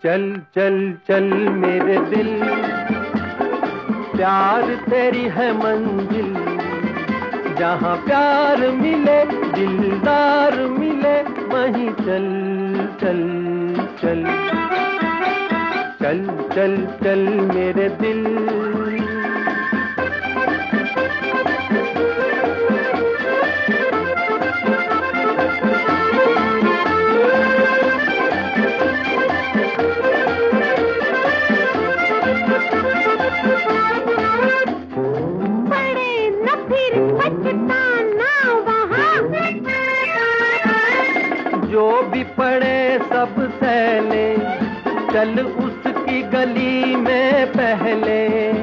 चल चल चल मेरे दिल, प्यार तेरी है मंजिल। जहाँ प्यार मिले दिलदार मिले, वहीं चल चल चल। चल चल चल मेरे दिल। जो भी पड़े सब सहले, चल उसकी गली में पहले।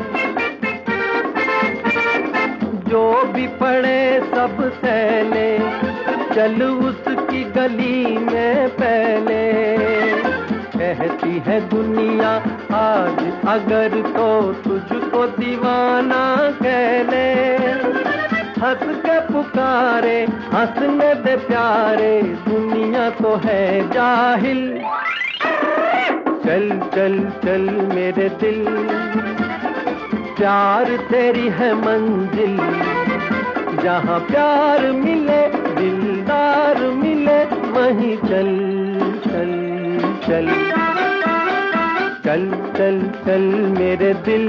जो भी पड़े सब सहले, चल उसकी गली में पहले। कहती है दुनिया आज अगर तो तुझको दीवाना कह ले। हंस के पुकारे हंसने दे प्यारे, दुनिया तो है जाहिल। चल चल चल मेरे दिल, प्यार तेरी है मंजिल। जहाँ प्यार मिले दिलदार मिले, वहीं चल चल चल। चल चल चल मेरे दिल।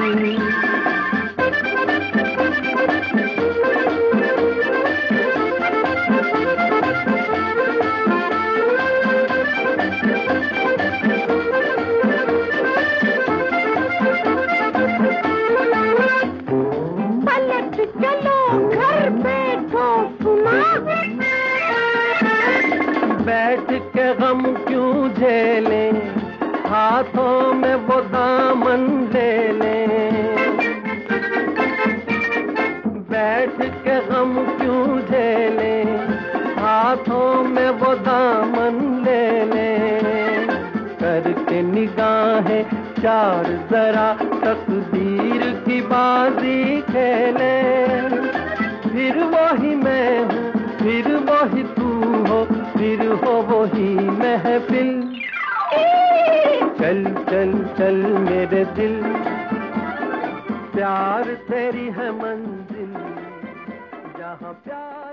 चलो घर बैठो सुना, बैठ के गम क्यों झेले, हाथों में वो दामन ले ले। बैठ के गम क्यों झेले, हाथों में वो दामन ले ले। करके निगाहें चार जरा तकदीर की बाजी खेले। फिर वही मैं हूँ फिर वही तू हो, फिर हो वही महफिल। चल चल चल मेरे दिल, प्यार तेरी है मंजिल। जहाँ प्यार